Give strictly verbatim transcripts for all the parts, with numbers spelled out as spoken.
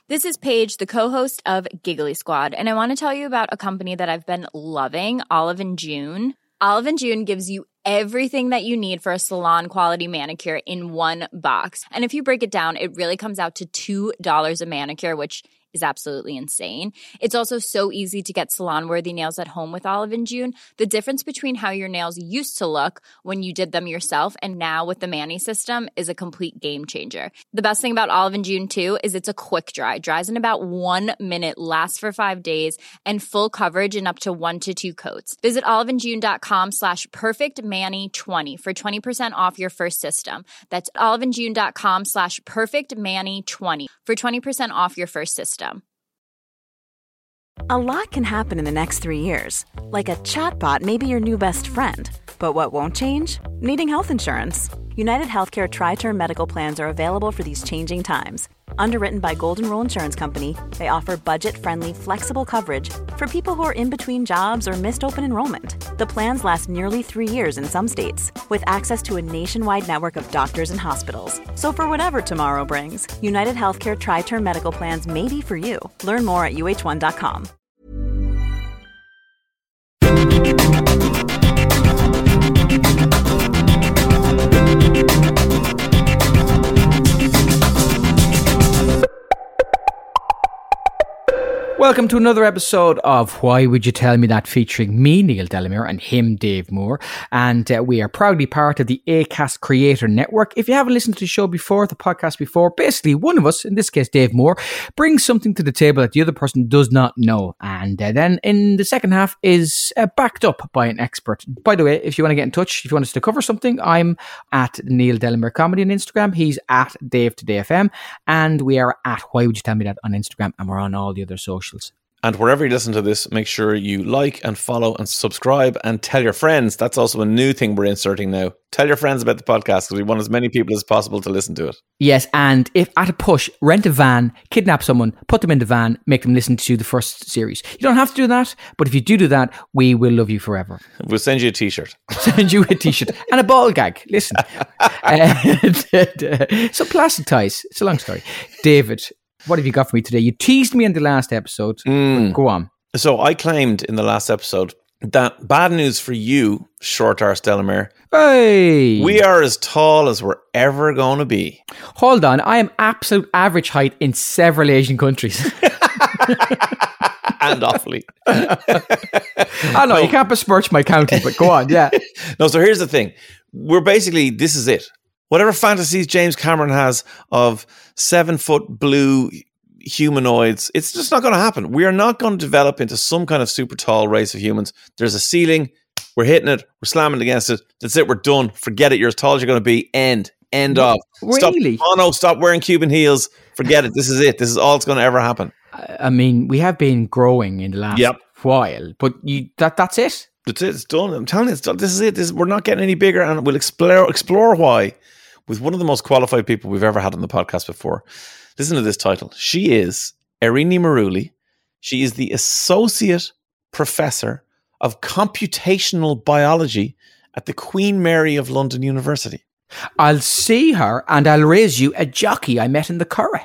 This is Paige, the co-host of Giggly Squad, and I want to tell you about a company that I've been loving, Olive and June. Olive and June gives you everything that you need for a salon-quality manicure in one box. And if you break it down, it really comes out to two dollars a manicure, which is absolutely insane. It's also so easy to get salon-worthy nails at home with Olive and June. The difference between how your nails used to look when you did them yourself and now with the Mani system is a complete game changer. The best thing about Olive and June, too, is it's a quick dry. Dries in about one minute, lasts for five days, and full coverage in up to one to two coats. Visit oliveandjune.com slash perfectmani20 for twenty percent off your first system. That's oliveandjune.com slash perfectmani20 for twenty percent off your first system. A lot can happen in the next three years. Like a chatbot may be your new best friend. But what won't change? Needing health insurance. United Healthcare Tri-Term Medical Plans are available for these changing times. Underwritten by Golden Rule Insurance Company, they offer budget-friendly, flexible coverage for people who are in between jobs or missed open enrollment. The plans last nearly three years in some states, with access to a nationwide network of doctors and hospitals. So for whatever tomorrow brings, United Healthcare Tri-Term Medical Plans may be for you. Learn more at U H one dot com. Welcome to another episode of Why Would You Tell Me That, featuring me, Neil Delamere, and him, Dave Moore. And uh, we are proudly part of the Acast Creator Network. If you haven't listened to the show before, the podcast before, basically one of us, in this case Dave Moore, brings something to the table that the other person does not know. And uh, then in the second half is uh, backed up by an expert. By the way, if you want to get in touch, if you want us to cover something, I'm at Neil Delamere Comedy on Instagram. He's at Dave Today F M. And we are at Why Would You Tell Me That on Instagram. And we're on all the other socials. And wherever you listen to this, make sure you like and follow and subscribe and tell your friends. That's also a new thing we're inserting now. Tell your friends about the podcast because we want as many people as possible to listen to it. Yes, and if at a push, rent a van, kidnap someone, put them in the van, make them listen to the first series. You don't have to do that, but if you do do that, we will love you forever. We'll send you a t-shirt. Send you a t-shirt and a ball gag. Listen. uh, so plastic ties. It's a long story. David, what have you got for me today? You teased me in the last episode. Mm. Go on. So I claimed in the last episode that bad news for you, short arse Delamere. Hey! We are as tall as we're ever going to be. Hold on. I am absolute average height in several Asian countries. And awfully. I know, you can't besmirch my county, but go on, yeah. No, so here's the thing. We're basically, this is it. Whatever fantasies James Cameron has of seven foot blue humanoids, it's just not going to happen. We are not going to develop into some kind of super tall race of humans. There's a ceiling. We're hitting it. We're slamming against it. That's it. We're done. Forget it. You're as tall as you're going to be. End. End of. Really? Stop. Oh no, stop wearing Cuban heels. Forget it. This is it. This is all that's going to ever happen. I mean, we have been growing in the last yep. while, but you that that's it. That's it. It's done. I'm telling you, it's done. This is it. This, we're not getting any bigger, and we'll explore explore why with one of the most qualified people we've ever had on the podcast before. Listen to this title. She is Irini Maruli. She is the Associate Professor of Computational Biology at the Queen Mary of London University. I'll see her and I'll raise you a jockey I met in the Curragh.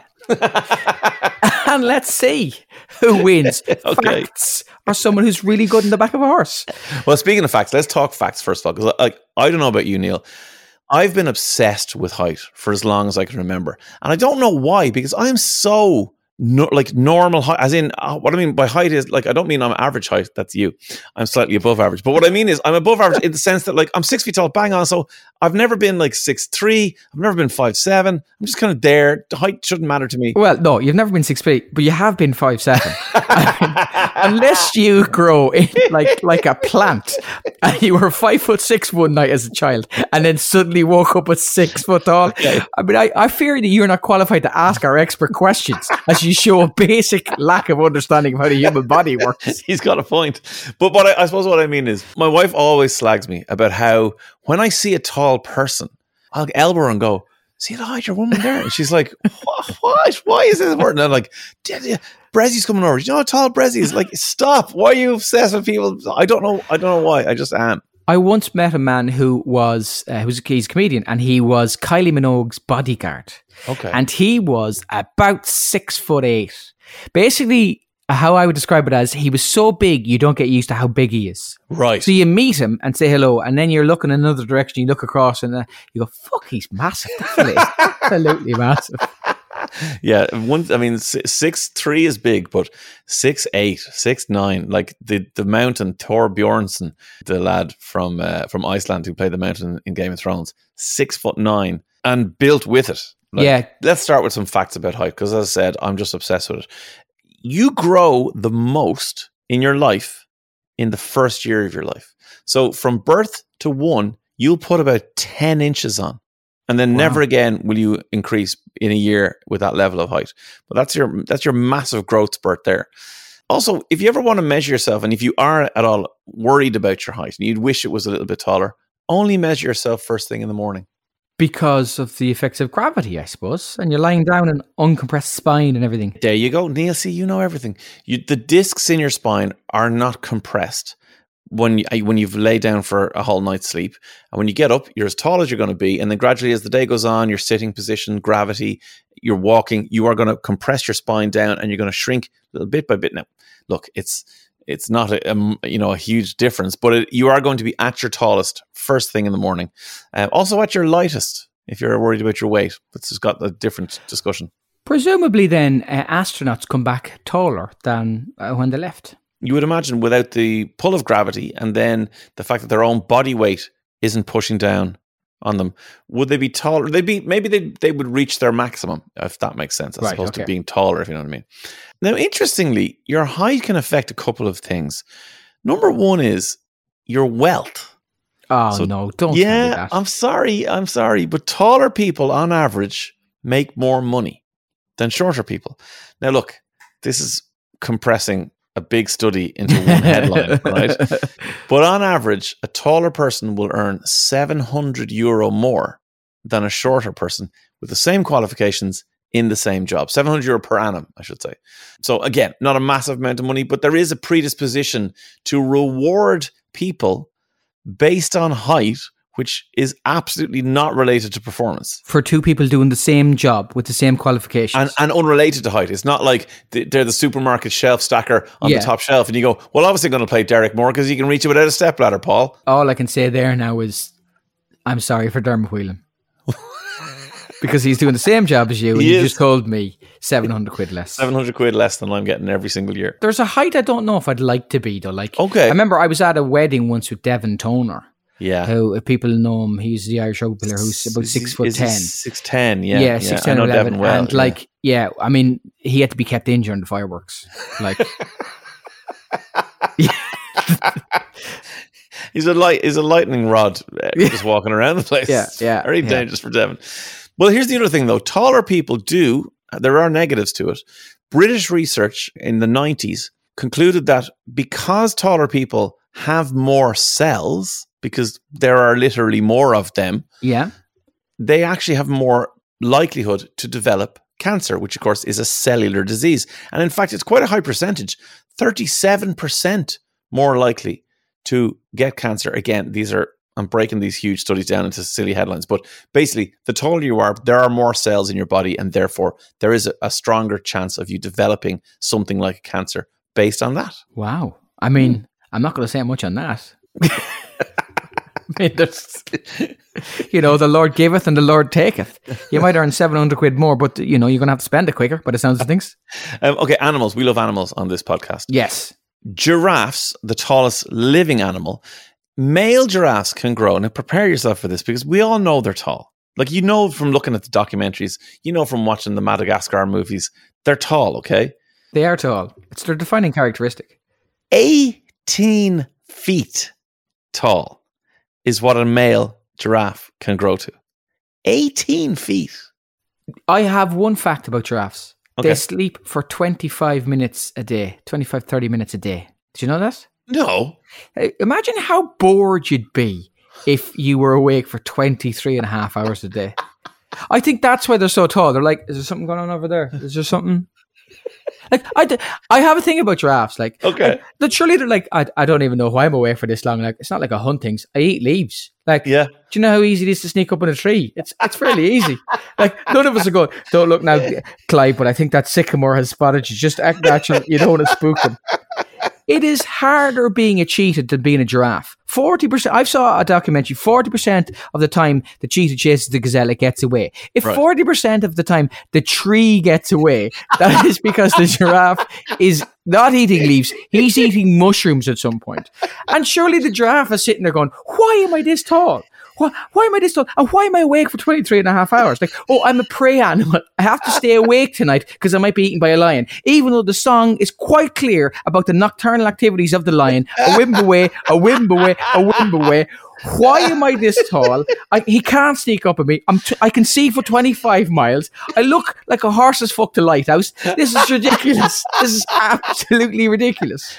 And let's see who wins. Okay. Facts or someone who's really good in the back of a horse. Well, speaking of facts, let's talk facts first of all. Because like, I don't know about you, Neil. I've been obsessed with height for as long as I can remember. And I don't know why, because I'm so no, like normal height, as in uh, what I mean by height is like, I don't mean I'm average height. That's you. I'm slightly above average. But what I mean is I'm above average in the sense that like I'm six feet tall, bang on. So I've never been like six three. I've never been five seven. I'm just kind of there. The height shouldn't matter to me. Well, no, you've never been six feet, but you have been five seven. I mean, unless you grow in like like a plant, and you were five foot six one night as a child, and then suddenly woke up at six foot tall. Okay. I mean, I, I fear that you're not qualified to ask our expert questions, as you show a basic lack of understanding of how the human body works. He's got a point. But what I, I suppose what I mean is, my wife always slags me about how when I see a tall person, I'll elbow her and go, "See the height your woman there?" And she's like, "What? What? Why is this important?" And I'm like, "Brezzy's coming over. Do you know how tall Brezzy is?" Like, stop. Why are you obsessed with people? I don't know. I don't know why. I just am. I once met a man who was, uh, who was he's a comedian, and he was Kylie Minogue's bodyguard. Okay. And he was about six foot eight. Basically, how I would describe it as, he was so big, you don't get used to how big he is. Right. So you meet him and say hello, and then you're looking in another direction, you look across, and uh, you go, fuck, he's massive. That fella is absolutely massive. Yeah, one. I mean, six three is big, but six eight, six nine, like the the mountain Thor Bjornsson, the lad from uh, from Iceland who played the mountain in Game of Thrones, six foot nine and built with it. Like, yeah. Let's start with some facts about height, because as I said, I'm just obsessed with it. You grow the most in your life in the first year of your life. So from birth to one, you'll put about ten inches on. And then wow. never again will you increase in a year with that level of height. But that's your that's your massive growth spurt there. Also, if you ever want to measure yourself, and if you are at all worried about your height and you'd wish it was a little bit taller, only measure yourself first thing in the morning. Because of the effects of gravity, I suppose. And you're lying down an uncompressed spine and everything. There you go. Neil, see, you know everything. You, the discs in your spine are not compressed when you, when you've laid down for a whole night's sleep. And when you get up, you're as tall as you're going to be. And then gradually as the day goes on, your sitting position, gravity, you're walking, you are going to compress your spine down and you're going to shrink little bit by bit. Now, look, it's it's not a, a you know a huge difference, but it, you are going to be at your tallest first thing in the morning. Uh, also at your lightest if you're worried about your weight. It's just got a different discussion. Presumably then uh, astronauts come back taller than uh, when they left. You would imagine without the pull of gravity and then the fact that their own body weight isn't pushing down on them, would they be taller? They'd be maybe they they would reach their maximum, if that makes sense, as right, opposed okay. to being taller, if you know what I mean. Now, interestingly, your height can affect a couple of things. Number one is your wealth. Oh so, no, don't yeah, tell me that. I'm sorry, I'm sorry, but taller people on average make more money than shorter people. Now, look, this is compressing a big study into one headline, right? But on average, a taller person will earn seven hundred euro more than a shorter person with the same qualifications in the same job. seven hundred euro per annum, I should say. So again, not a massive amount of money, but there is a predisposition to reward people based on height, which is absolutely not related to performance. For two people doing the same job with the same qualifications. And, and unrelated to height. It's not like they're the supermarket shelf stacker on yeah. the top shelf and you go, well, obviously going to play Derek Moore because he can reach it without a stepladder, Paul. All I can say there now is, I'm sorry for Dermot Whelan. Because he's doing the same job as you and he you is. just told me seven hundred quid less. seven hundred quid less than I'm getting every single year. There's a height I don't know if I'd like to be though. Like, okay. I remember I was at a wedding once with Devin Toner. Yeah. Who, if people know him, he's the Irish rugby player who's about six is, foot is ten. Six ten, yeah. Yeah, six ten, I know eleven. Devin well. And like, yeah. yeah, I mean, he had to be kept in during the fireworks. Like, he's a light, he's a lightning rod, uh, just walking around the place. Yeah, yeah, very yeah. dangerous for Devin. Well, here's the other thing though: taller people do. There are negatives to it. British research in the nineties concluded that because taller people have more cells, because there are literally more of them, yeah, they actually have more likelihood to develop cancer, which of course is a cellular disease. And in fact, it's quite a high percentage, thirty-seven percent more likely to get cancer. Again, these are, I'm breaking these huge studies down into silly headlines, but basically the taller you are, there are more cells in your body and therefore there is a, a stronger chance of you developing something like cancer based on that. Wow. I mean, mm. I'm not going to say much on that. I mean, there's, you know, the Lord giveth and the Lord taketh. You might earn seven hundred quid more, but, you know, you're going to have to spend it quicker by the sounds of things. Um, okay, animals. We love animals on this podcast. Yes. Giraffes, the tallest living animal. Male giraffes can grow. Now, prepare yourself for this because we all know they're tall. Like, you know from looking at the documentaries, you know from watching the Madagascar movies, they're tall, okay? They are tall. It's their defining characteristic. eighteen feet tall is what a male giraffe can grow to. eighteen feet. I have one fact about giraffes. Okay. They sleep for twenty-five minutes a day, twenty-five, thirty minutes a day. Did you know that? No. Imagine how bored you'd be if you were awake for twenty-three and a half hours a day. I think that's why they're so tall. They're like, is there something going on over there? Is there something? Like I, d- I have a thing about giraffes. Like, Okay. I, that surely they're like, I, I don't even know why I'm away for this long. Like, it's not like a hunt things. I eat leaves. Like, Yeah. do you know how easy it is to sneak up in a tree? It's it's fairly easy. Like, none of us are going, don't look now, Clive, but I think that sycamore has spotted you. Just act natural. You don't want to spook them. It is harder being a cheetah than being a giraffe. forty percent, I saw a documentary, forty percent of the time the cheetah chases the gazelle, it gets away. If Right. forty percent of the time the tree gets away, that is because the giraffe is not eating leaves, he's eating mushrooms at some point. And surely the giraffe is sitting there going, why am I this tall? Why, why am I this tall? And why am I awake for twenty-three and a half hours? Like, oh, I'm a prey animal. I have to stay awake tonight because I might be eaten by a lion. Even though the song is quite clear about the nocturnal activities of the lion. A wimp away, a wimp away, a wimp away. Why am I this tall? I, he can't sneak up on me. I'm t- I can see for twenty-five miles. I look like a horse has fucked a lighthouse. This is ridiculous. This is absolutely ridiculous.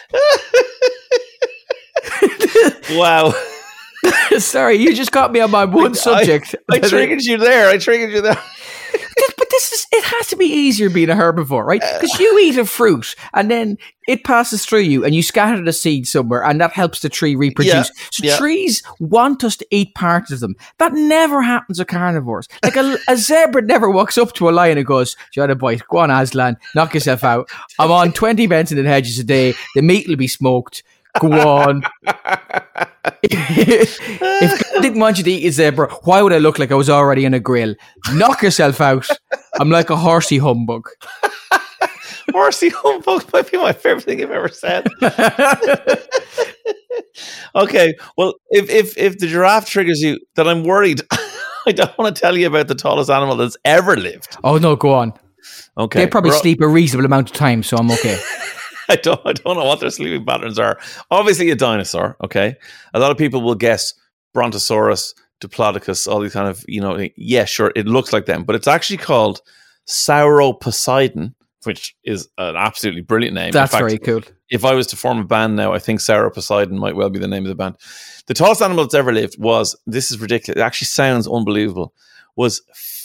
Wow. Sorry, you just got me on my one subject. I, I triggered you there. I triggered you there. But this is, it has to be easier being a herbivore, right? Because you eat a fruit and then it passes through you and you scatter the seed somewhere and that helps the tree reproduce. Yeah, So yeah. trees want us to eat parts of them. That never happens with carnivores. Like a, a zebra never walks up to a lion and goes, "Do you want a bite? Go on, Aslan, knock yourself out. I'm on twenty Benson and Hedges a day. The meat will be smoked. Go on." If God didn't want you to eat a zebra, why would I look like I was already on a grill? Knock yourself out. I'm like a horsey humbug. Horsey humbug might be my favorite thing I've ever said. Okay, well, if if if the giraffe triggers you, then I'm worried. I don't want to tell you about the tallest animal that's ever lived. Oh no, go on. Okay, They probably We're- sleep a reasonable amount of time, so I'm okay. I don't, I don't know what their sleeping patterns are. Obviously, a dinosaur. Okay, a lot of people will guess Brontosaurus, Diplodocus, all these kind of, you know. Yeah, sure, it looks like them, but it's actually called Sauroposeidon, which is an absolutely brilliant name. That's In fact, very cool. if I was to form a band now, I think Sauroposeidon might well be the name of the band. The tallest animal that's ever lived was, this is ridiculous, it actually sounds unbelievable, was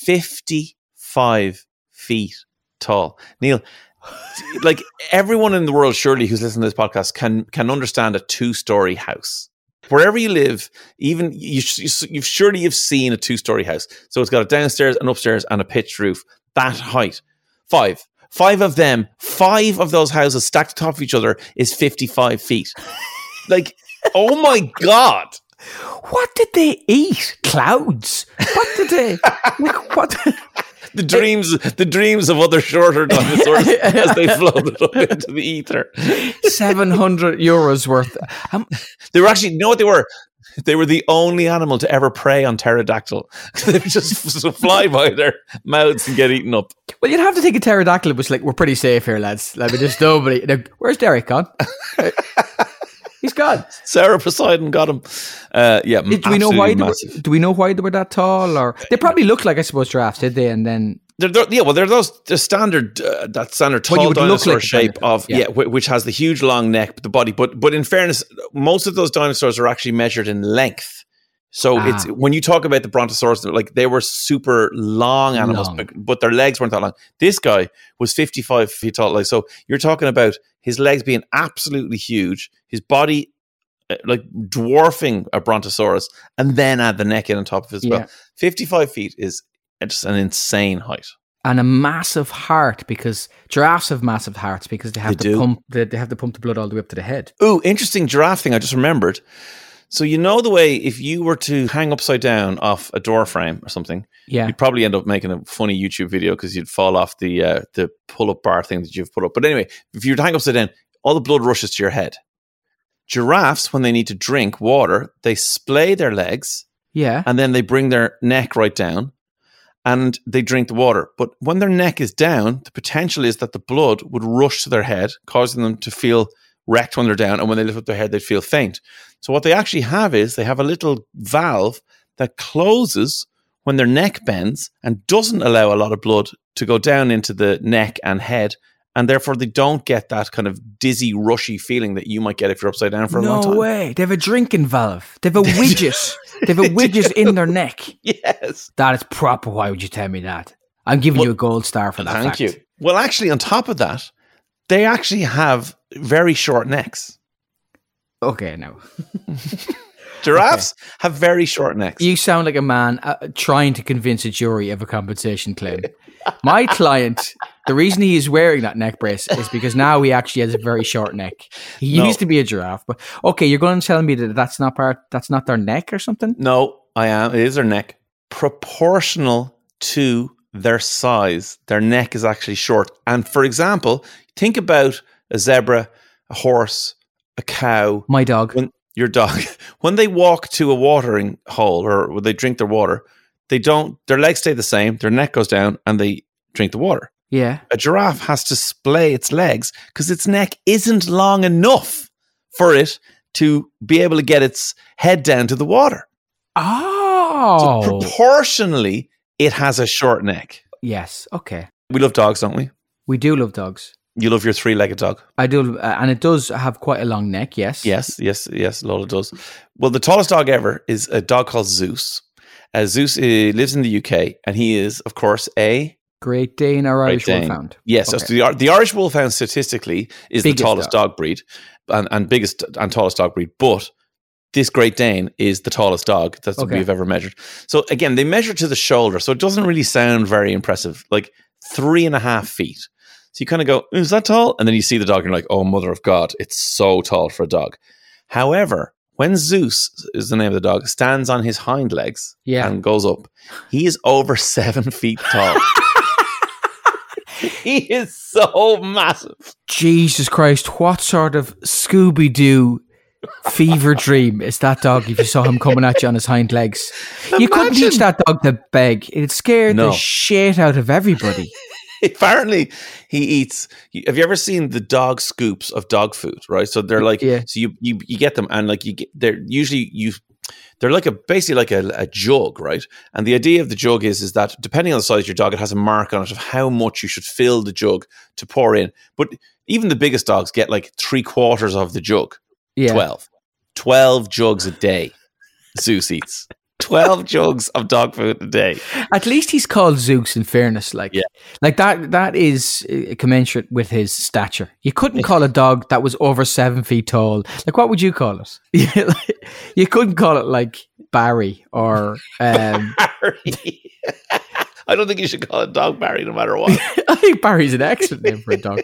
fifty-five feet tall. Neil, like everyone in the world, surely, who's listening to this podcast can can understand a two-story house. Wherever you live, even you, you've surely you've seen a two-story house. So it's got a downstairs, an upstairs, and a pitched roof. That height, five, five of them, five of those houses stacked atop of each other is fifty-five feet. Like, oh my god! What did they eat? Clouds. What did they? Like, what? The dreams, the dreams of other shorter dinosaurs as they floated up into the ether. Seven hundred euros worth. Um, They were actually, you know what they were? They were the only animal to ever prey on pterodactyl. They would just f- fly by their mouths and get eaten up. well, you'd have to think a pterodactyl was like, we're pretty safe here, lads. Like, just nobody. Like, where's Derek gone? He's gone. Sarah Poseidon got him. Uh, yeah, Do we know why? They were, massive. do we know why they were that tall? Or they probably looked like, I suppose, giraffes, did they? And then They're, they're, yeah, well, they're those the standard uh, that standard Well, you tall would look dinosaur like a shape dinosaur, of yeah. yeah, wh- which has the huge long neck, the body. But but in fairness, most of those dinosaurs are actually measured in length. So Ah. it's when you talk about the Brontosaurus, like they were super long animals, Long. but, but their legs weren't that long. This guy was fifty-five feet tall. Like, so you're talking about his legs being absolutely huge, his body uh, like dwarfing a Brontosaurus, and then add the neck in on top of it as Yeah. well. fifty-five feet is just an insane height. and a massive heart, because giraffes have massive hearts because they have They to do. pump. They, they have to pump the blood all the way up to the head. Ooh, interesting giraffe thing I just remembered. So you know the way if you were to hang upside down off a door frame or something, Yeah, you'd probably end up making a funny YouTube video because you'd fall off the uh, the pull-up bar thing that you've put up. But anyway, if you were to hang upside down, all the blood rushes to your head. Giraffes, when they need to drink water, they splay their legs yeah. and then they bring their neck right down and they drink the water. But when their neck is down, the potential is that the blood would rush to their head, causing them to feel wrecked when they're down. And when they lift up their head, they'd feel faint. So what they actually have is they have a little valve that closes when their neck bends and doesn't allow a lot of blood to go down into the neck and head. And therefore, they don't get that kind of dizzy, rushy feeling that you might get if you're upside down for a long No time. way. They have a drinking valve. They have a widget. They have a widget in their neck. Yes. That is proper. Why would you tell me that? I'm giving Well, you a gold star for that Thank fact. you. Well, actually, on top of that, they actually have very short necks. Okay, no. Giraffes okay. have very short necks. You sound like a man uh, trying to convince a jury of a compensation claim. My client, the reason he is wearing that neck brace is because now he actually has a very short neck. He no. used to be a giraffe, but okay, you're going to tell me that that's not part, that's not their neck or something? No, I am. It is their neck. Proportional to their size, their neck is actually short. And for example, think about a zebra, a horse, a cow. My dog. When, your dog. When they walk to a watering hole or when they drink their water, they don't, their legs stay the same, their neck goes down and they drink the water. Yeah. A giraffe has to splay its legs because its neck isn't long enough for it to be able to get its head down to the water. Oh. So proportionally, it has a short neck. Yes. Okay. We love dogs, don't we? We do love dogs. You love your three-legged dog. I do, uh, and it does have quite a long neck, yes. Yes, yes, yes, Lola does. Well, the tallest dog ever is a dog called Zeus. Uh, Zeus uh, lives in the U K, and he is, of course, a... Great Dane or Irish Wolfhound. Yes, okay. so the, the Irish Wolfhound statistically is biggest the tallest dog, dog breed and, and biggest and tallest dog breed, but this Great Dane is the tallest dog that okay. we've ever measured. So again, they measure to the shoulder, so it doesn't really sound very impressive, like three and a half feet. So you kind of go, is that tall? And then you see the dog and you're like, oh, mother of God, it's so tall for a dog. However, when Zeus is the name of the dog, stands on his hind legs yeah. and goes up, he is over seven feet tall. He is so massive. Jesus Christ, what sort of Scooby-Doo fever dream is that dog if you saw him coming at you on his hind legs? Imagine. You couldn't teach that dog to beg. It'd scare no. the shit out of everybody. Apparently, he eats. Have you ever seen the dog scoops of dog food? Right, so they're like, yeah. so you, you you get them, and like you get, they're usually you, they're like a basically like a, a jug, right? And the idea of the jug is is that depending on the size of your dog, it has a mark on it of how much you should fill the jug to pour in. But even the biggest dogs get like three quarters of the jug. Yeah. Twelve, twelve jugs a day. Zeus eats. twelve jugs of dog food a day. At least he's called Zeus, in fairness. Like, yeah. like that that is commensurate with his stature. You couldn't call a dog that was over seven feet tall. Like, what would you call it? You couldn't call it like Barry or... Um, Barry. I don't think you should call it dog Barry no matter what. I think Barry's an excellent name for a dog.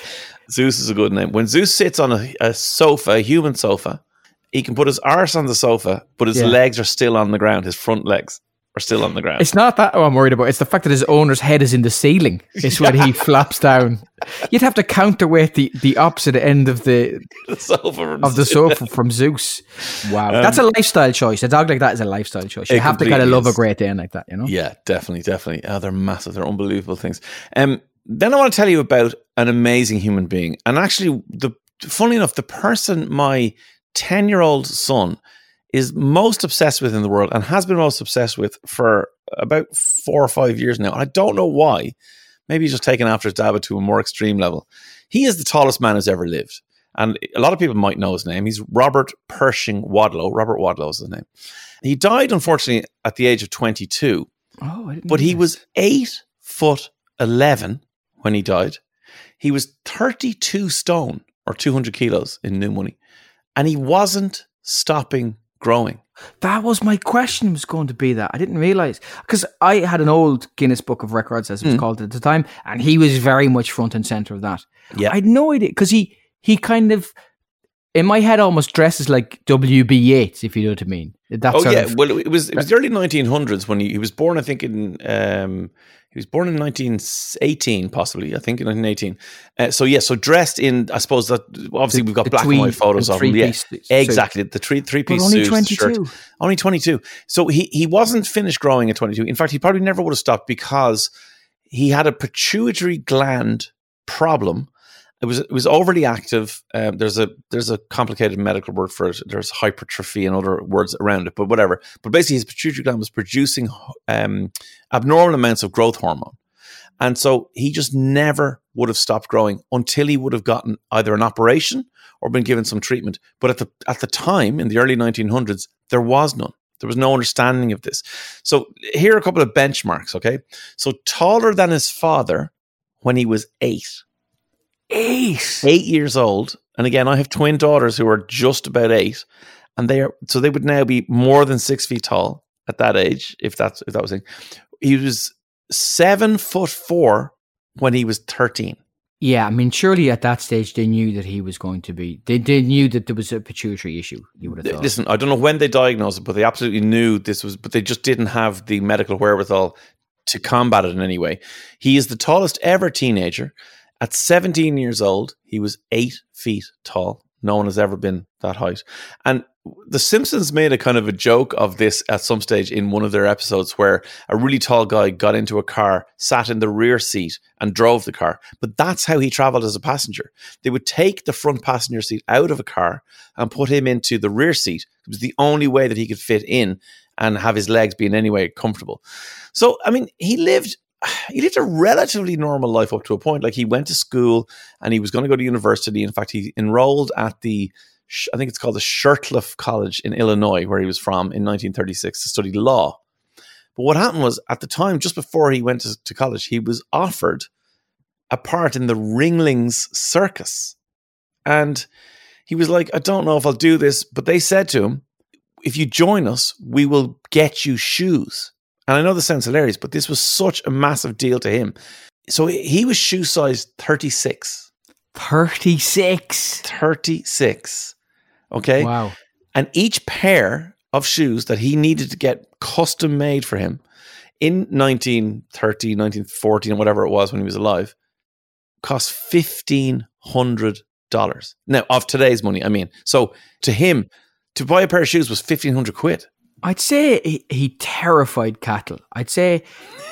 Zeus is a good name. When Zeus sits on a, a sofa, a human sofa, he can put his arse on the sofa, but his yeah. legs are still on the ground. His front legs are still on the ground. It's not that I'm worried about. It's the fact that his owner's head is in the ceiling. It's yeah. when he flaps down. You'd have to counterweight the, the opposite end of the, the sofa of the sofa from Zeus. Wow, um, that's a lifestyle choice. A dog like that is a lifestyle choice. You have to kind of love a Great Dane like that, you know? Yeah, definitely, definitely. Oh, they're massive. They're unbelievable things. Um, then I want to tell you about an amazing human being, and actually, the funny enough, the person my ten-year-old son is most obsessed with in the world and has been most obsessed with for about four or five years now. And I don't know why. Maybe he's just taken after his dad to a more extreme level. He is the tallest man who's ever lived. And a lot of people might know his name. He's Robert Pershing Wadlow. Robert Wadlow is his name. He died, unfortunately, at the age of twenty-two. Oh, I didn't But know he this. was eight foot eleven when he died. He was thirty-two stone or two hundred kilos in new money. And he wasn't stopping growing. That was my question, was going to be that. I didn't realize. Because I had an old Guinness Book of Records, as it was mm. called at the time, and he was very much front and center of that. Yeah. I had no idea, because he, he kind of, in my head, almost dresses like W B Yeats, if you know what I mean. That oh, sort yeah. Of, well, it was it was the early nineteen hundreds when he, he was born, I think, in... Um, He was born in nineteen eighteen, possibly. I think in nineteen eighteen. Uh, so yeah, so dressed in, I suppose that obviously the, we've got black tweed, and white photos of him. Yeah, exactly. The three three piece only suit, twenty-two. shirt. Only twenty-two. So he he wasn't finished growing at twenty-two. In fact, he probably never would have stopped because he had a pituitary gland problem. It was it was overly active. Um, there's a there's a complicated medical word for it. There's hypertrophy and other words around it, but whatever. But basically, his pituitary gland was producing um, abnormal amounts of growth hormone, and so he just never would have stopped growing until he would have gotten either an operation or been given some treatment. But at the at the time, in the early nineteen hundreds, there was none. There was no understanding of this. So here are a couple of benchmarks. Okay, so taller than his father when he was eight. Eight. Eight years old. And again, I have twin daughters who are just about eight. And they are, so they would now be more than six feet tall at that age, if that's, if that was it. He was seven foot four when he was thirteen. Yeah, I mean, surely at that stage they knew that he was going to be. They, they knew that there was a pituitary issue. You would have thought. Listen, I don't know when they diagnosed it, but they absolutely knew this was. But they just didn't have the medical wherewithal to combat it in any way. He is the tallest ever teenager. At seventeen years old, he was eight feet tall. No one has ever been that height. And The Simpsons made a kind of a joke of this at some stage in one of their episodes where a really tall guy got into a car, sat in the rear seat and drove the car. But that's how he traveled as a passenger. They would take the front passenger seat out of a car and put him into the rear seat. It was the only way that he could fit in and have his legs be in any way comfortable. So, I mean, he lived... He lived a relatively normal life up to a point. Like, he went to school and he was going to go to university. In fact, he enrolled at the, I think it's called the Shirtliff College in Illinois, where he was from, in nineteen thirty-six to study law. But what happened was, at the time, just before he went to, to college, he was offered a part in the Ringlings Circus. And he was like, I don't know if I'll do this. But they said to him, if you join us, we will get you shoes. And I know this sounds hilarious, but this was such a massive deal to him. So he was shoe size thirty-six. thirty-six. thirty-six. Okay. Wow. And each pair of shoes that he needed to get custom made for him in nineteen thirty, nineteen forty, and whatever it was when he was alive, cost fifteen hundred dollars. Now, of today's money, I mean. So to him, to buy a pair of shoes was fifteen hundred quid. I'd say he, he terrified cattle. I'd say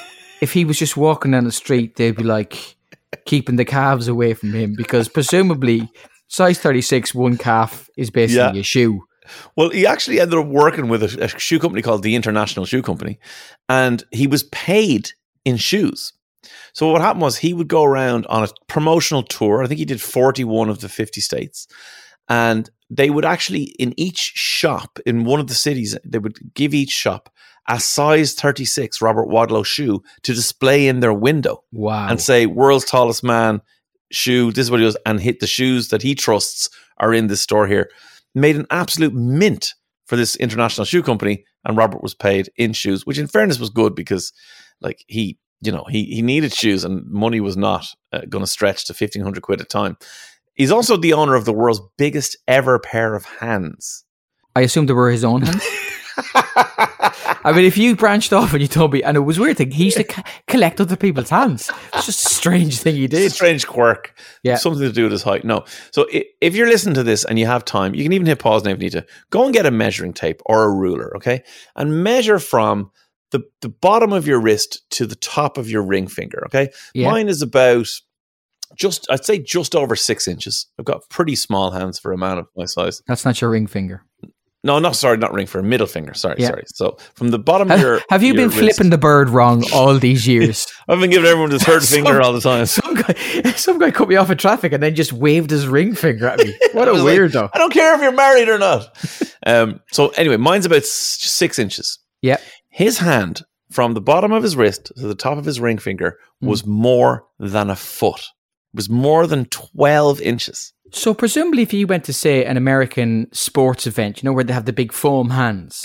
if he was just walking down the street, they'd be like keeping the calves away from him, because presumably size thirty-six, one calf is basically Yeah. a shoe. Well, he actually ended up working with a, a shoe company called the International Shoe Company, and he was paid in shoes. So what happened was he would go around on a promotional tour. I think he did forty-one of the fifty states. And they would actually, in each shop, in one of the cities, they would give each shop a size thirty-six Robert Wadlow shoe to display in their window. Wow. And say, world's tallest man shoe, this is what he does, and hit the shoes that he trusts are in this store here. Made an absolute mint for this International Shoe Company, and Robert was paid in shoes, which in fairness was good, because like he, you know, he, he needed shoes and money was not uh, going to stretch to fifteen hundred quid a time. He's also the owner of the world's biggest ever pair of hands. I assumed they were his own hands. I mean, if you branched off and you told me, and it was weird thing, he used to co- collect other people's hands. It's just a strange thing he did. It's a strange quirk. Yeah. Something to do with his height. No. So if you're listening to this and you have time, you can even hit pause now if you need to. Go and get a measuring tape or a ruler, okay? And measure from the, the bottom of your wrist to the top of your ring finger, okay? Yeah. Mine is about... Just, I'd say just over six inches. I've got pretty small hands for a man of my size. That's not your ring finger. No, not sorry, not ring finger, middle finger. Sorry, Yeah. sorry. So from the bottom Have, of your, have you your been wrist- flipping the bird wrong all these years? I've been giving everyone the third Some- finger all the time. Some guy, some guy cut me off in traffic and then just waved his ring finger at me. What a I was like, weirdo! I don't care if you're married or not. um. So anyway, mine's about s- six inches. Yeah. His hand from the bottom of his wrist to the top of his ring finger was more than a foot. It was more than twelve inches. So presumably, if you went to say an American sports event, you know where they have the big foam hands,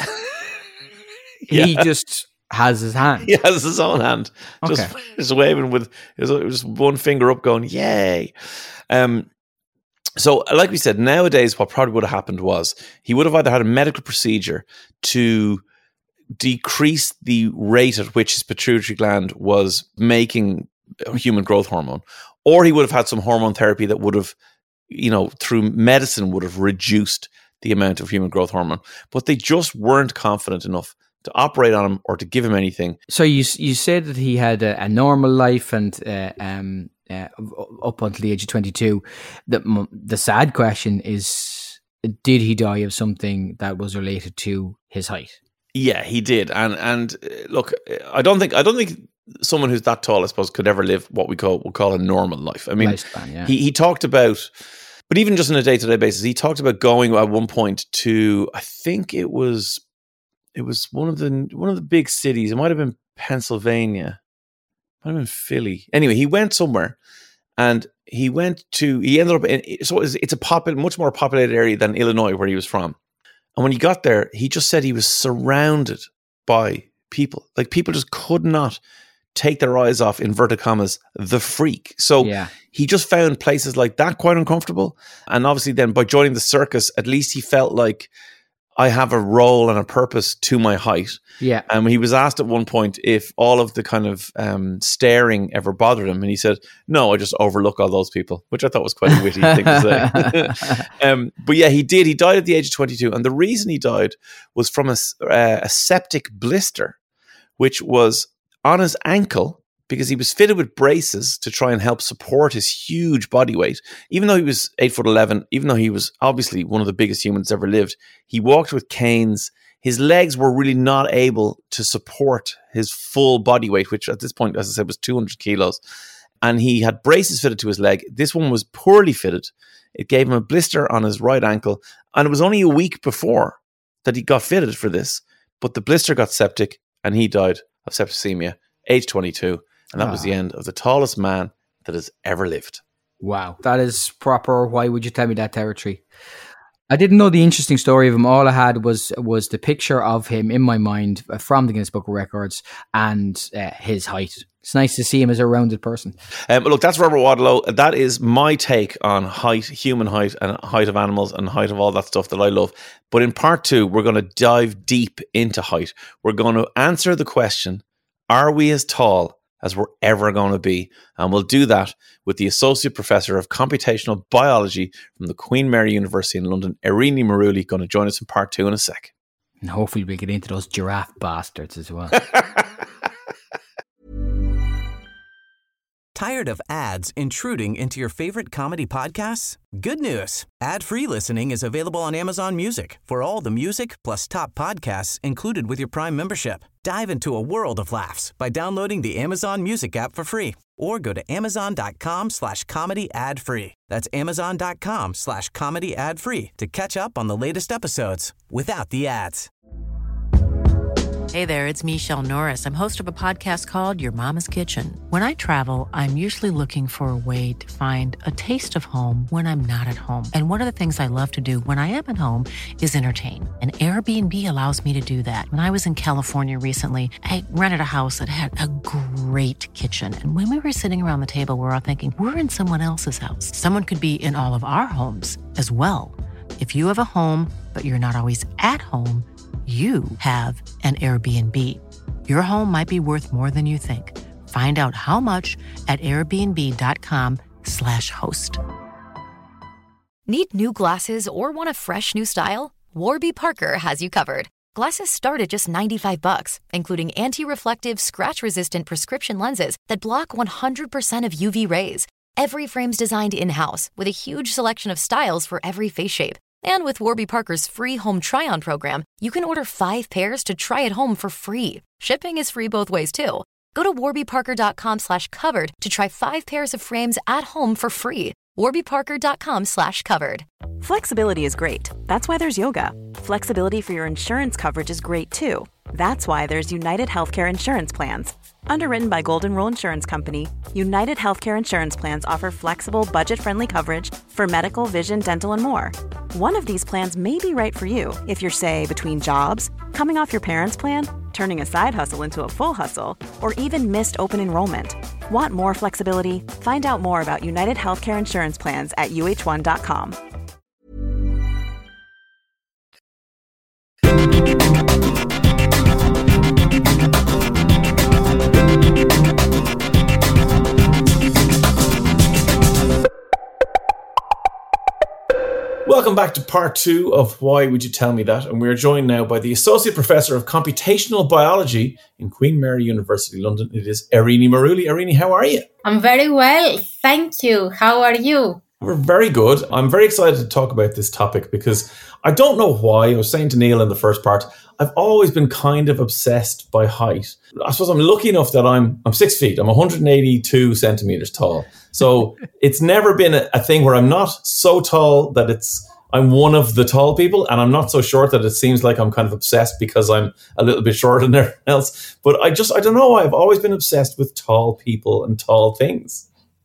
he Yeah. just has his hand. He has his own hand, just, Okay. just waving with his, just one finger up, going "Yay!" Um, so, like we said, nowadays, what probably would have happened was he would have either had a medical procedure to decrease the rate at which his pituitary gland was making human growth hormone, or he would have had some hormone therapy that would have, you know, through medicine would have reduced the amount of human growth hormone. But they just weren't confident enough to operate on him or to give him anything. So you you said that he had a, a normal life and uh, um uh, up until the age of twenty-two. The the sad question is, did he die of something that was related to his height? Yeah, he did. And and uh, look, I don't think I don't think someone who's that tall, I suppose, could ever live what we call we'll call a normal life. I mean, Lifespan, yeah. he he talked about, but even just on a day to day basis, he talked about going at one point to, I think it was it was one of the one of the big cities. It might have been Pennsylvania, might have been Philly. Anyway, he went somewhere, and he went to, he ended up in, so it's, it's a popul- much more populated area than Illinois, where he was from. And when he got there, he just said he was surrounded by people. Like, people just could not take their eyes off, inverted commas, the freak. So Yeah. he just found places like that quite uncomfortable. And obviously then by joining the circus, at least he felt like, I have a role and a purpose to my height. Yeah. And when he was asked at one point if all of the kind of um, staring ever bothered him, and he said, no, I just overlook all those people, which I thought was quite a witty thing to say. um, but yeah, he did. He died at the age of twenty-two. And the reason he died was from a, uh, a septic blister, which was on his ankle, because he was fitted with braces to try and help support his huge body weight. Even though he was eight foot eleven, even though he was obviously one of the biggest humans ever lived, he walked with canes. His legs were really not able to support his full body weight, which at this point, as I said, was two hundred kilos. And he had braces fitted to his leg. This one was poorly fitted. It gave him a blister on his right ankle. And it was only a week before that he got fitted for this. But the blister got septic and he died of septicemia, age twenty-two. And that ah. was the end of the tallest man that has ever lived. Wow. That is proper. Why would you tell me that territory? I didn't know the interesting story of him. All I had was was the picture of him in my mind from the Guinness Book of Records and uh, his height. It's nice to see him as a rounded person. Um, look, that's Robert Wadlow. That is my take on height, human height, and height of animals, and height of all that stuff that I love. But in part two, we're going to dive deep into height. We're going to answer the question, are we as tall as we're ever going to be? And we'll do that with the Associate Professor of Computational Biology from the Queen Mary University in London, Irini Marouli, going to join us in part two in a sec. And hopefully we'll get into those giraffe bastards as well. Tired of ads intruding into your favorite comedy podcasts? Good news. Ad-free listening is available on Amazon Music for all the music plus top podcasts included with your Prime membership. Dive into a world of laughs by downloading the Amazon Music app for free or go to amazon.com slash comedy ad free. That's amazon.com slash comedy ad free to catch up on the latest episodes without the ads. Hey there, it's Michelle Norris. I'm host of a podcast called Your Mama's Kitchen. When I travel, I'm usually looking for a way to find a taste of home when I'm not at home. And one of the things I love to do when I am at home is entertain. And Airbnb allows me to do that. When I was in California recently, I rented a house that had a great kitchen. And when we were sitting around the table, we were all thinking, we're in someone else's house. Someone could be in all of our homes as well. If you have a home, but you're not always at home, you have an Airbnb. Your home might be worth more than you think. Find out how much at airbnb.com slash host. Need new glasses or want a fresh new style? Warby Parker has you covered. Glasses start at just ninety-five bucks, including anti-reflective, scratch-resistant prescription lenses that block one hundred percent of U V rays. Every frame's designed in-house with a huge selection of styles for every face shape. And with Warby Parker's free home try-on program, you can order five pairs to try at home for free. Shipping is free both ways, too. Go to warbyparker.com slash covered to try five pairs of frames at home for free. warbyparker.com slash covered. Flexibility is great. That's why there's yoga. Flexibility for your insurance coverage is great, too. That's why there's United Healthcare Insurance Plans. Underwritten by Golden Rule Insurance Company, United Healthcare Insurance Plans offer flexible, budget-friendly coverage for medical, vision, dental, and more. One of these plans may be right for you if you're, say, between jobs, coming off your parents' plan, turning a side hustle into a full hustle, or even missed open enrollment. Want more flexibility? Find out more about United Healthcare Insurance Plans at U H one dot com. Welcome back to part two of Why Would You Tell Me That? And we're joined now by the Associate Professor of Computational Biology in Queen Mary University, London. It is Irini Marouli. Irini, how are you? I'm very well, thank you. How are you? We're very good. I'm very excited to talk about this topic because I don't know why. I was saying to Neil in the first part, I've always been kind of obsessed by height. I suppose I'm lucky enough that I'm I'm six feet. I'm one hundred eighty-two centimeters tall. So it's never been a, a thing where I'm not so tall that it's I'm one of the tall people, and I'm not so short that it seems like I'm kind of obsessed because I'm a little bit shorter than everyone else. But I just I don't know why I've always been obsessed with tall people and tall things.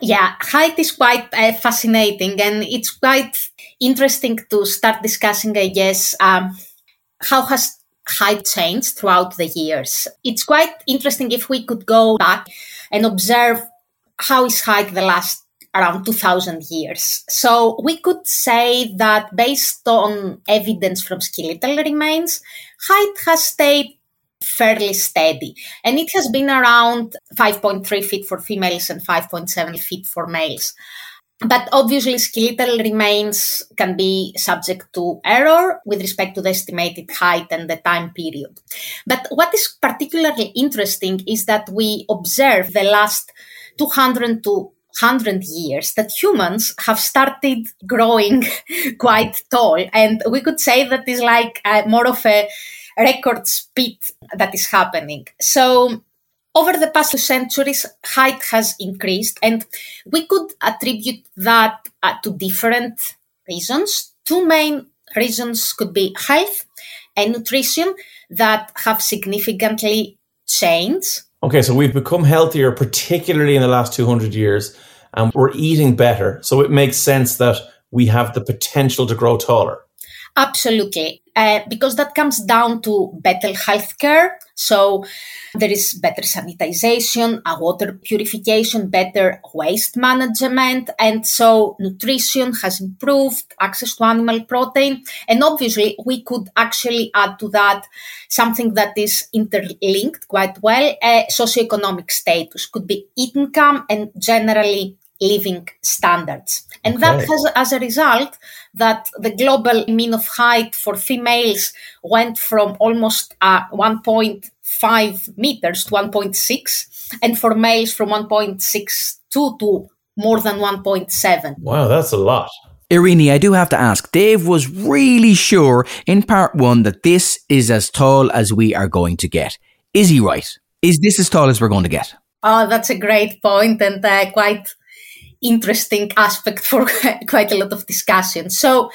Yeah, height is quite uh, fascinating, and it's quite interesting to start discussing, I guess, um, how has height changed throughout the years. It's quite interesting if we could go back and observe how is height the last around two thousand years. So we could say that based on evidence from skeletal remains, height has stayed fairly steady. And it has been around five point three feet for females and five point seven feet for males. But obviously, skeletal remains can be subject to error with respect to the estimated height and the time period. But what is particularly interesting is that we observe the last two hundred to one hundred years that humans have started growing quite tall. And we could say that is like uh, more of a record speed that is happening. So over the past two centuries, height has increased, and we could attribute that uh, to different reasons. Two main reasons could be health and nutrition that have significantly changed. Okay, so we've become healthier, particularly in the last two hundred years, and we're eating better. So it makes sense that we have the potential to grow taller. Absolutely, uh, because that comes down to better healthcare. So there is better sanitization, uh, water purification, better waste management. And so nutrition has improved, access to animal protein. And obviously, we could actually add to that something that is interlinked quite well. Uh, socioeconomic status could be income and generally living standards. And okay. that has, as a result, that the global mean of height for females went from almost uh, one point five meters to one point six, and for males from one point six two to more than one point seven. Wow, that's a lot. Irini, I do have to ask, Dave was really sure in part one that this is as tall as we are going to get. Is he right? Is this as tall as we're going to get? Oh, that's a great point and uh, quite interesting aspect for quite a lot of discussion. So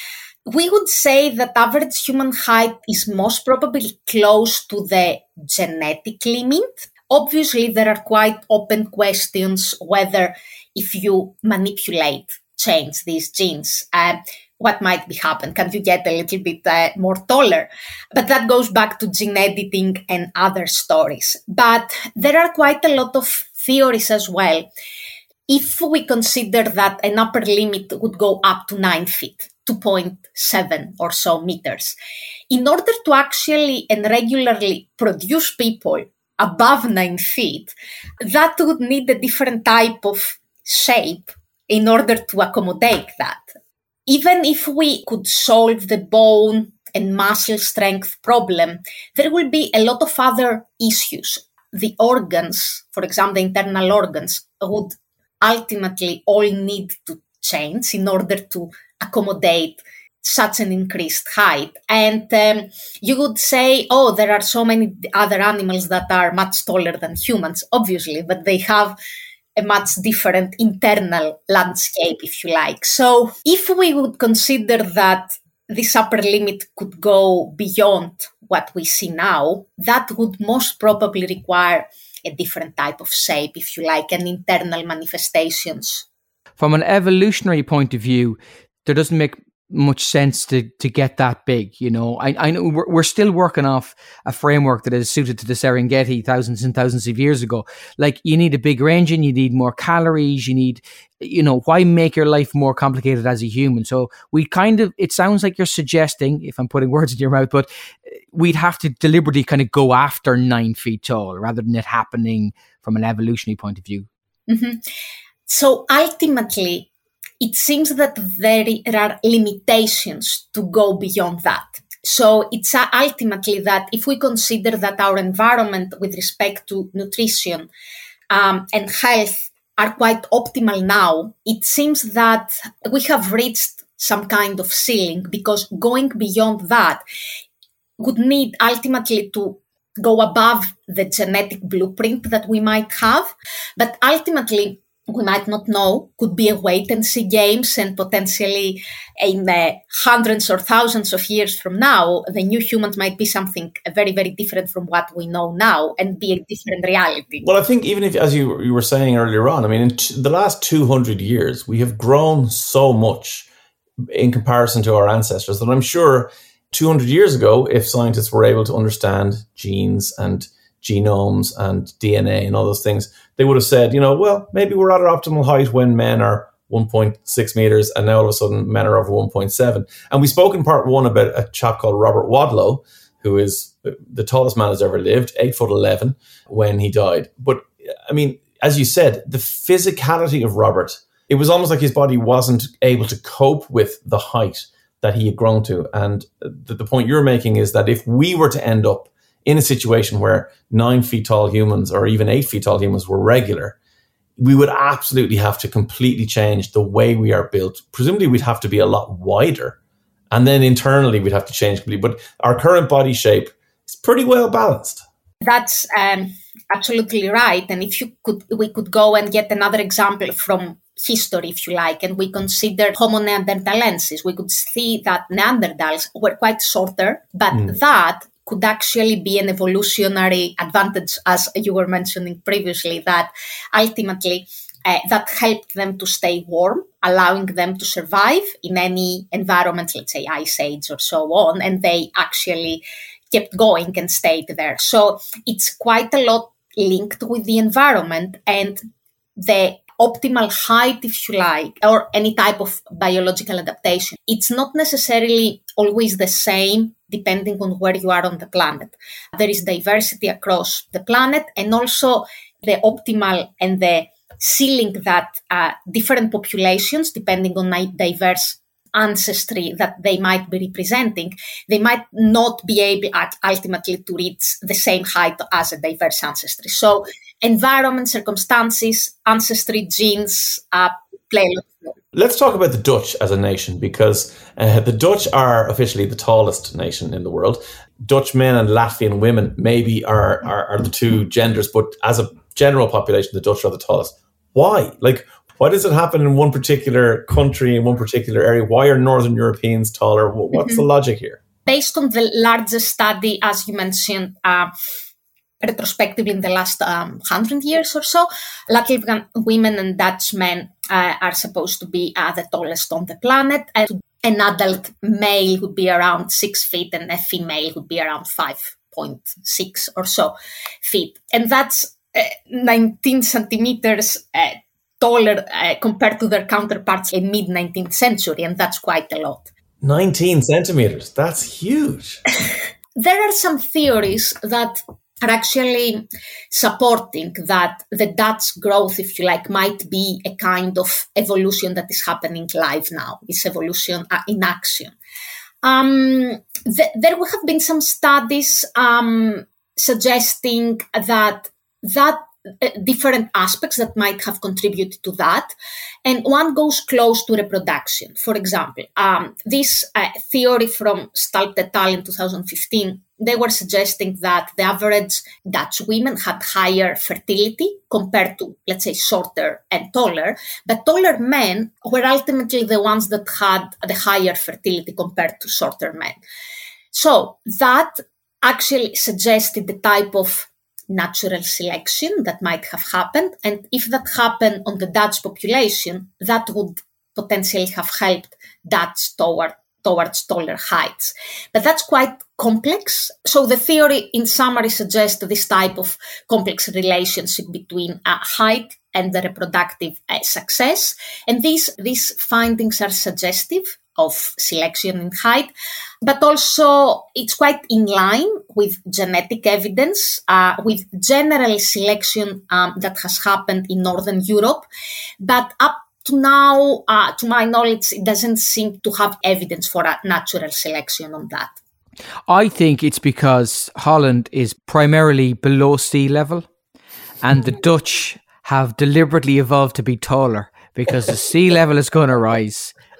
we would say that average human height is most probably close to the genetic limit. Obviously, there are quite open questions whether if you manipulate, change these genes, uh, what might be happen? Can you get a little bit uh, more taller? But that goes back to gene editing and other stories. But there are quite a lot of theories as well. If we consider that an upper limit would go up to nine feet, two point seven or so meters, in order to actually and regularly produce people above nine feet, that would need a different type of shape in order to accommodate that. Even if we could solve the bone and muscle strength problem, there will be a lot of other issues. The organs, for example, the internal organs, would ultimately all need to change in order to accommodate such an increased height. And um, you would say, oh, there are so many other animals that are much taller than humans, obviously, but they have a much different internal landscape, if you like. So if we would consider that this upper limit could go beyond what we see now, that would most probably require a different type of shape, if you like, and internal manifestations. From an evolutionary point of view, there doesn't make much sense to to get that big. You know, I, I know we're, we're still working off a framework that is suited to the Serengeti thousands and thousands of years ago. Like, you need a bigger engine, you need more calories, you need, you know, why make your life more complicated as a human? So we kind of, it sounds like you're suggesting, if I'm putting words in your mouth, but we'd have to deliberately kind of go after nine feet tall rather than it happening from an evolutionary point of view. Mm-hmm. So ultimately, it seems that there are limitations to go beyond that. So it's ultimately that if we consider that our environment with respect to nutrition um, and health are quite optimal now, it seems that we have reached some kind of ceiling, because going beyond that would need ultimately to go above the genetic blueprint that we might have. But ultimately, we might not know, could be a wait-and-see games, and potentially in uh, hundreds or thousands of years from now, the new humans might be something very, very different from what we know now and be a different reality. Well, I think even if, as you, you were saying earlier on, I mean, in t- the last two hundred years, we have grown so much in comparison to our ancestors that I'm sure two hundred years ago, if scientists were able to understand genes and genomes and D N A and all those things, they would have said, you know, well, maybe we're at our optimal height when men are one point six meters and now all of a sudden men are over one point seven. And we spoke in part one about a chap called Robert Wadlow, who is the tallest man who's ever lived, eight foot eleven when he died. But I mean, as you said, the physicality of Robert, it was almost like his body wasn't able to cope with the height that he had grown to. And the, the point you're making is that if we were to end up in a situation where nine feet tall humans or even eight feet tall humans were regular, we would absolutely have to completely change the way we are built. Presumably we'd have to be a lot wider. And then internally we'd have to change completely. But our current body shape is pretty well balanced. That's um, absolutely right. And if you could, we could go and get another example from history, if you like, and we consider Homo neanderthalensis, we could see that Neanderthals were quite shorter, but mm. that could actually be an evolutionary advantage, as you were mentioning previously, that ultimately uh, that helped them to stay warm, allowing them to survive in any environment, let's say ice age or so on, and they actually kept going and stayed there. So it's quite a lot linked with the environment and the optimal height, if you like, or any type of biological adaptation. It's not necessarily always the same depending on where you are on the planet. There is diversity across the planet, and also the optimal and the ceiling that uh, different populations, depending on diverse ancestry that they might be representing, they might not be able at ultimately to reach the same height as a diverse ancestry. So environment, circumstances, ancestry, genes uh, play a lot of role. Let's talk about the Dutch as a nation, because uh, the Dutch are officially the tallest nation in the world. Dutch men and Latvian women maybe are, are, are the two genders, but as a general population, the Dutch are the tallest. Why? Like, why does it happen in one particular country, in one particular area? Why are Northern Europeans taller? What's mm-hmm. the logic here? Based on the largest study, as you mentioned, uh, retrospectively in the last um, hundred years or so, Latvian women and Dutch men uh, are supposed to be uh, the tallest on the planet. And an adult male would be around six feet and a female would be around five point six or so feet. And that's uh, nineteen centimeters uh, taller uh, compared to their counterparts in mid-nineteenth century, and that's quite a lot. nineteen centimeters, that's huge. There are some theories that are actually supporting that the Dutch growth, if you like, might be a kind of evolution that is happening live now. It's evolution uh, in action. Um, th- there have been some studies um, suggesting that that uh, different aspects that might have contributed to that. And one goes close to reproduction. For example, um, this uh, theory from Stalp et al. In two thousand fifteen, they were suggesting that the average Dutch women had higher fertility compared to, let's say, shorter and taller, but taller men were ultimately the ones that had the higher fertility compared to shorter men. So that actually suggested the type of natural selection that might have happened. And if that happened on the Dutch population, that would potentially have helped Dutch toward towards taller heights. But that's quite complex. So the theory, in summary, suggests this type of complex relationship between uh, height and the reproductive uh, success. And these, these findings are suggestive of selection in height, but also it's quite in line with genetic evidence, uh, with general selection um, that has happened in Northern Europe. But up to now, uh, to my knowledge, it doesn't seem to have evidence for a natural selection on that. I think it's because Holland is primarily below sea level, and the Dutch have deliberately evolved to be taller because the sea level is going to rise.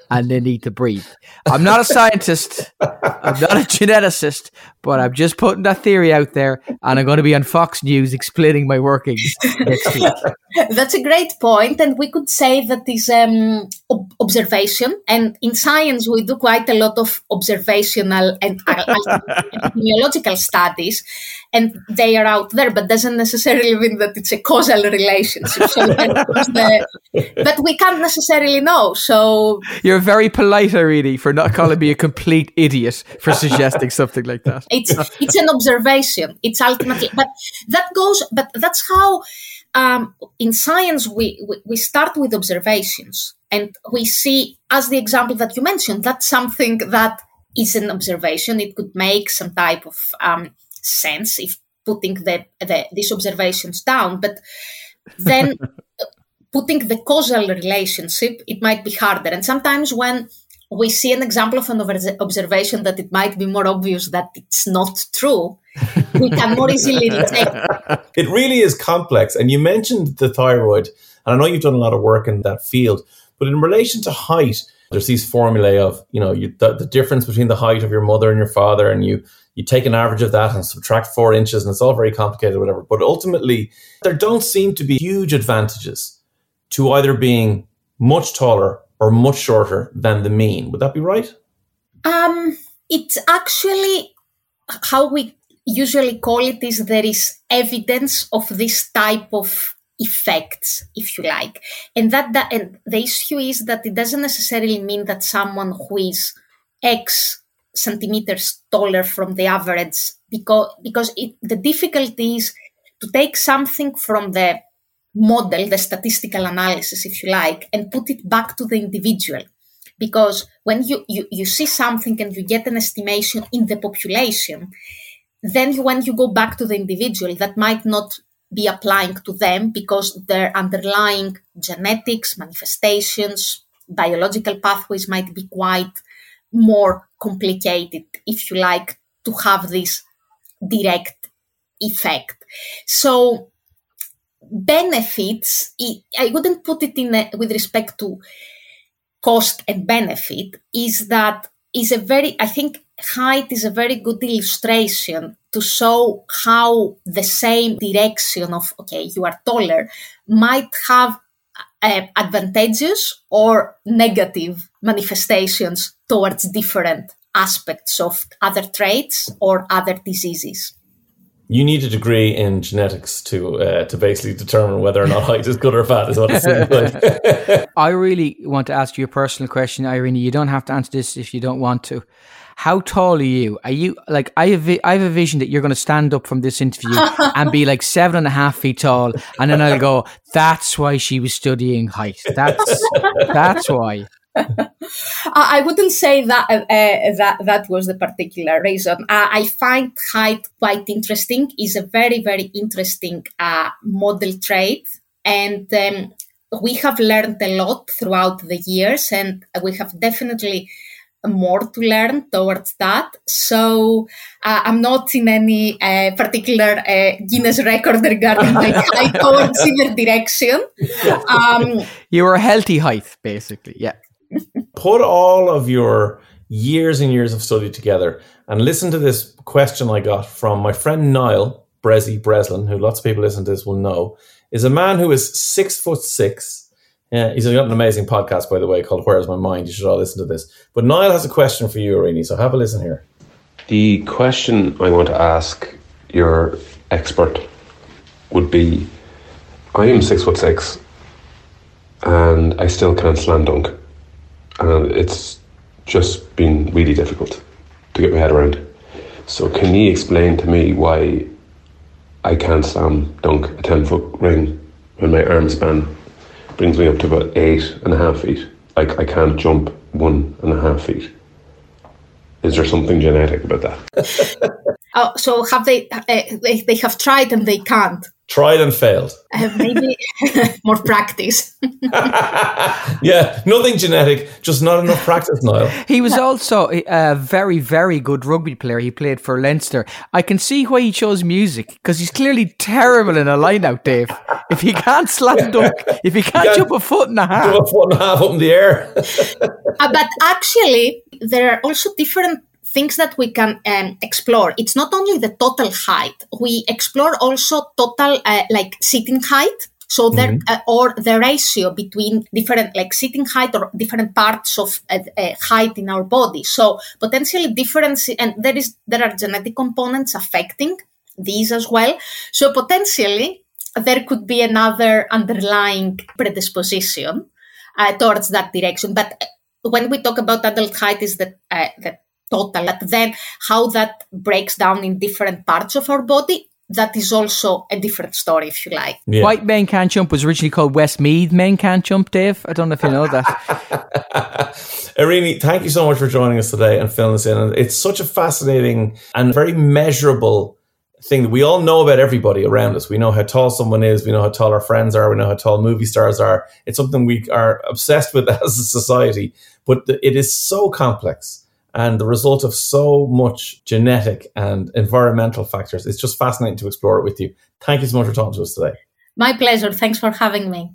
and they need to breathe. I'm not a scientist. I'm not a geneticist, but I'm just putting that theory out there, and I'm going to be on Fox News explaining my workings next week. That's a great point, and we could say that is um, ob- observation. And in science, we do quite a lot of observational and epidemiological studies, and they are out there, but doesn't necessarily mean that it's a causal relationship. So the, but we can't necessarily know. So you're very polite, Irene, for not calling me a complete idiot for suggesting something like that. It's it's an observation. It's ultimately, but that goes. But that's how um, in science we, we we start with observations, and we see, as the example that you mentioned, that's something that is an observation. It could make some type of um, sense if putting the, the these observations down, but then putting the causal relationship, it might be harder. And sometimes when we see an example of an observation that it might be more obvious that it's not true, we can more easily reject it. It really is complex. And you mentioned the thyroid, and I know you've done a lot of work in that field, but in relation to height, there's these formulae of, you know, you, the, the difference between the height of your mother and your father, and you you take an average of that and subtract four inches, and it's all very complicated, whatever. But ultimately, there don't seem to be huge advantages to either being much taller or much shorter than the mean. Would that be right? Um, it's actually how we usually call it is there is evidence of this type of effects, if you like. And that, that and the issue is that it doesn't necessarily mean that someone who is X centimeters taller from the average, because, because it, the difficulty is to take something from the model, the statistical analysis, if you like, and put it back to the individual. Because when you, you, you see something and you get an estimation in the population, then you, when you go back to the individual, that might not be applying to them because their underlying genetics, manifestations, biological pathways might be quite more complicated, if you like, to have this direct effect. So benefits, I wouldn't put it in a, with respect to cost and benefit, is that is a very, I think height is a very good illustration to show how the same direction of, okay, you are taller, might have uh, advantageous or negative manifestations towards different aspects of other traits or other diseases. You need a degree in genetics to uh, to basically determine whether or not height is good or bad, is what it seems like. I really want to ask you a personal question, Irene. You don't have to answer this if you don't want to. How tall are you? Are you like, I have, I have a vision that you're going to stand up from this interview and be like seven and a half feet tall. And then I'll go, that's why she was studying height. That's, that's why. I wouldn't say that uh, that that was the particular reason. Uh, I find height quite interesting. It's a very, very interesting uh, model trait. And um, we have learned a lot throughout the years, and we have definitely more to learn towards that. So uh, I'm not in any uh, particular uh, Guinness record regarding my height towards either direction. Um, you were a healthy height, basically, yeah. Put all of your years and years of study together and listen to this question I got from my friend Niall Brezzy Breslin, who lots of people listen to this will know, is a man who is six foot six. Uh, he's got an amazing podcast, by the way, called Where's My Mind? You should all listen to this. But Niall has a question for you, Irene, so have a listen here. The question I want to ask your expert would be, I am six foot six and I still can't slam dunk. And it's just been really difficult to get my head around. So can you explain to me why I can't slam dunk a ten foot ring when my arm span brings me up to about eight and a half feet? Like I can't jump one and a half feet. Is there something genetic about that? oh, so have they, uh, they? They have tried and they can't. Tried and failed. Uh, maybe more practice. Yeah, nothing genetic, just not enough practice, Niall. He was also a very, very good rugby player. He played for Leinster. I can see why he chose music, because he's clearly terrible in a line-out, Dave. If he can't slam dunk, if he can't, can't jump a foot and a half. Jump a foot and a half up in the air. uh, but actually, there are also different things that we can um, explore. It's not only the total height. We explore also total uh, like sitting height. So there, mm-hmm. uh, or the ratio between different like sitting height or different parts of uh, uh, height in our body. So potentially difference, and there is there are genetic components affecting these as well. So potentially there could be another underlying predisposition uh, towards that direction. But when we talk about adult height, is that uh, that total, but then how that breaks down in different parts of our body, that is also a different story, if you like. Yeah. White Men Can't Jump was originally called Westmeath Men Can't Jump, Dave. I don't know if you know that. Irini, thank you so much for joining us today and filling us in. It's such a fascinating and very measurable thing that we all know about everybody around us. We know how tall someone is. We know how tall our friends are. We know how tall movie stars are. It's something we are obsessed with as a society, but it is so complex and the result of so much genetic and environmental factors. It's just fascinating to explore it with you. Thank you so much for talking to us today. My pleasure. Thanks for having me.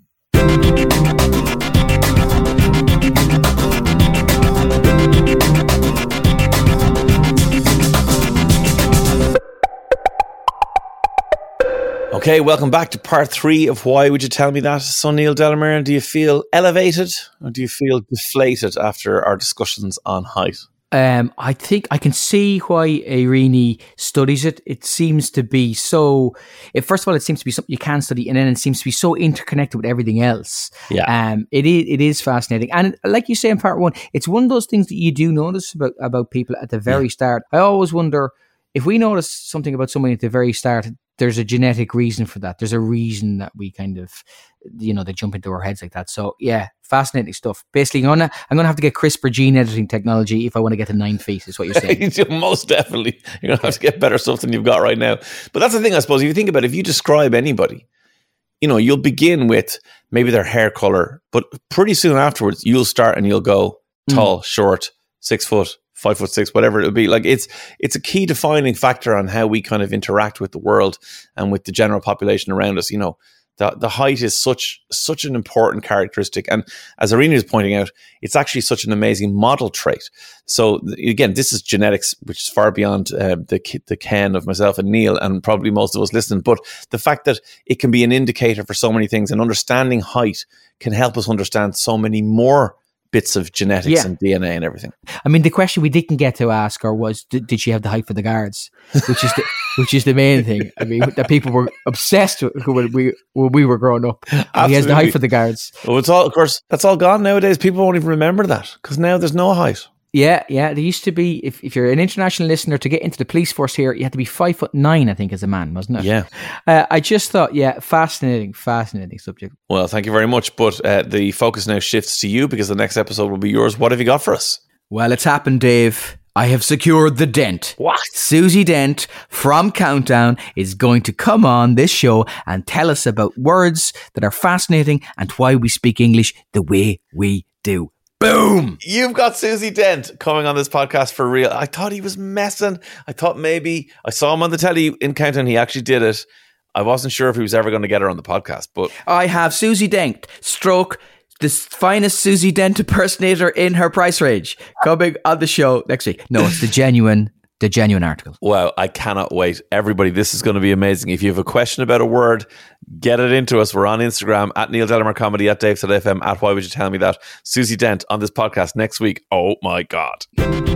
Okay, welcome back to part three of Why Would You Tell Me That? So, Neil Delamere, do you feel elevated or do you feel deflated after our discussions on height? Um, I think I can see why Irini studies it. It seems to be so, it, first of all, it seems to be something you can study, and then it seems to be so interconnected with everything else. Yeah. Um, it is, it is fascinating. And like you say in part one, it's one of those things that you do notice about, about people at the very yeah. start. I always wonder, if we notice something about somebody at the very start, there's a genetic reason for that. There's a reason that we kind of, you know, they jump into our heads like that. So yeah, fascinating stuff. Basically, I'm gonna, I'm gonna have to get CRISPR gene editing technology if I want to get to nine feet, is what you're saying. Most definitely. You're gonna have to get better stuff than you've got right now. But that's the thing, I suppose, if you think about it, if you describe anybody, you know, you'll begin with maybe their hair color, but pretty soon afterwards, you'll start and you'll go tall, mm. short, six foot, five foot six, whatever it would be. Like it's it's a key defining factor on how we kind of interact with the world and with the general population around us. You know, the the height is such such an important characteristic, and as Irini is pointing out, it's actually such an amazing model trait. So again, this is genetics, which is far beyond uh, the the ken of myself and Neil, and probably most of us listening. But the fact that it can be an indicator for so many things, and understanding height can help us understand so many more bits of genetics yeah. and D N A and everything. I mean, the question we didn't get to ask her was, did, did she have the height for the guards? Which is the which is the main thing. I mean, that people were obsessed with when we when we were growing up. He has the height for the guards. Well, it's all, of course, that's all gone nowadays. People won't even remember that because now there's no height. Yeah, yeah. There used to be, if, if you're an international listener, to get into the police force here, you had to be five foot nine, I think, as a man, wasn't it? Yeah. Uh, I just thought, yeah, fascinating, fascinating subject. Well, thank you very much. But uh, the focus now shifts to you because the next episode will be yours. What have you got for us? Well, it's happened, Dave. I have secured the Dent. What? Susie Dent from Countdown is going to come on this show and tell us about words that are fascinating and why we speak English the way we do. Boom! You've got Susie Dent coming on this podcast for real. I thought he was messing. I thought maybe I saw him on the telly in Countdown. He actually did it. I wasn't sure if he was ever going to get her on the podcast, but I have Susie Dent, stroke, the finest Susie Dent impersonator in her price range, coming on the show next week. No, it's the genuine, the genuine article. Wow, I cannot wait. Everybody, this is going to be amazing. If you have a question about a word, get it into us. We're on Instagram at Neil Delamere Comedy, at Dave Said F M, at Why Would You Tell Me That? Susie Dent on this podcast next week. Oh my God.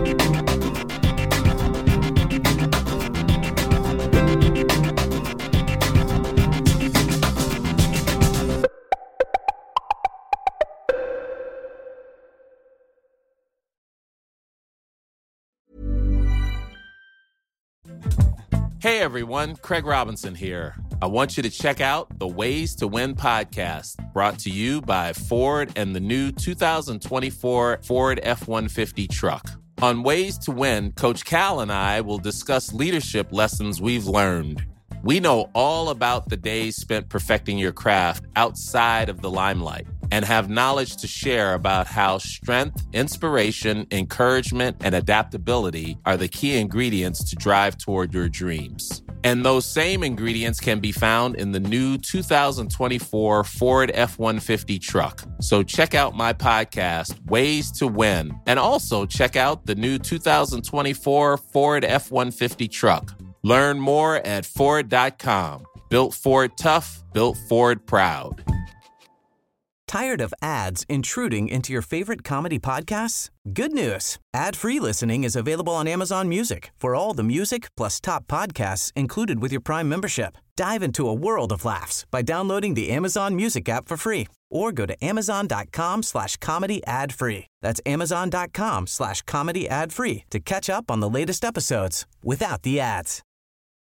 Hey everyone, Craig Robinson here. I want you to check out the Ways to Win podcast, brought to you by Ford and the new two thousand twenty-four Ford F one fifty truck. On Ways to Win, Coach Cal and I will discuss leadership lessons we've learned. We know all about the days spent perfecting your craft outside of the limelight and have knowledge to share about how strength, inspiration, encouragement, and adaptability are the key ingredients to drive toward your dreams. And those same ingredients can be found in the new two thousand twenty-four Ford F one fifty truck. So check out my podcast, Ways to Win, and also check out the new two thousand twenty-four Ford F one fifty truck. Learn more at Ford dot com. Built Ford tough, built Ford proud. Tired of ads intruding into your favorite comedy podcasts? Good news. Ad-free listening is available on Amazon Music for all the music plus top podcasts included with your Prime membership. Dive into a world of laughs by downloading the Amazon Music app for free or go to amazon.com slash comedy ad free. That's amazon.com slash comedy ad free to catch up on the latest episodes without the ads.